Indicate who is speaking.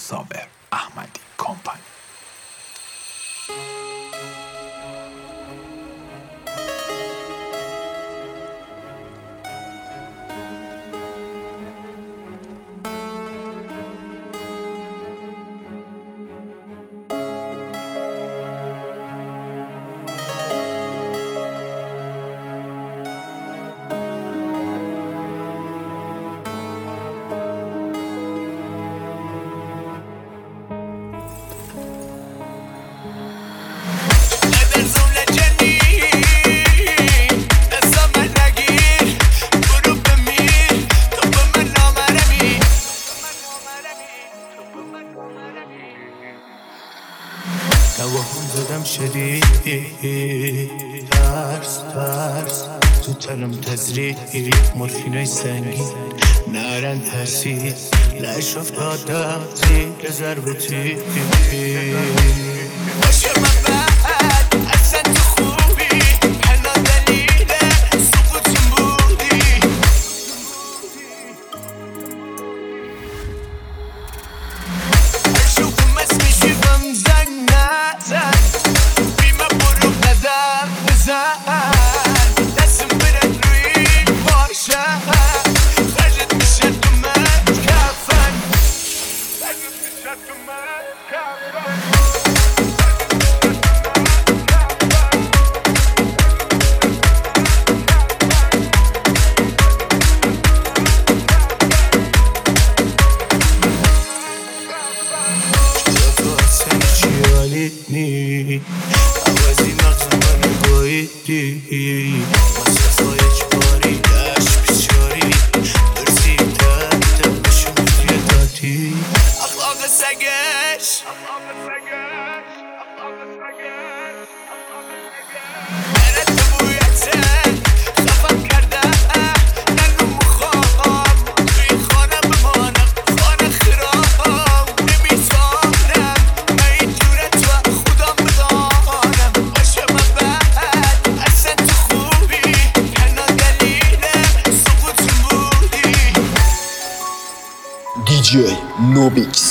Speaker 1: صابر احمدی کمپانی.
Speaker 2: نواهم زدم شدید ترس تو تنم تزریق مورفینای سنگین نرن ترسید لش افتادم زیر ضرب تیر باشه من بعد اصلا تو خوبی هنا دلیل سقوطم بودی اشوفم اسمی شیفم زنگ نزن بیمه برو قدم بزن دستم برد روی باشه خرجت میشه تو من کفن خرجت میشه تو من کفن نی عوضی مغز منو گویدی مصرفای اجباری دشت بیچاری درسی تنشو میگه دادی اخلاق سگش بره تو بویته خفم کرده ننو مخوام توی خانه بمانم خانه خرام نمیتونم من این جورت و خودم بدانم باشه من بعد اصلا تو خوبی تنها دلیل سقوطم بودی
Speaker 3: DJ Nobix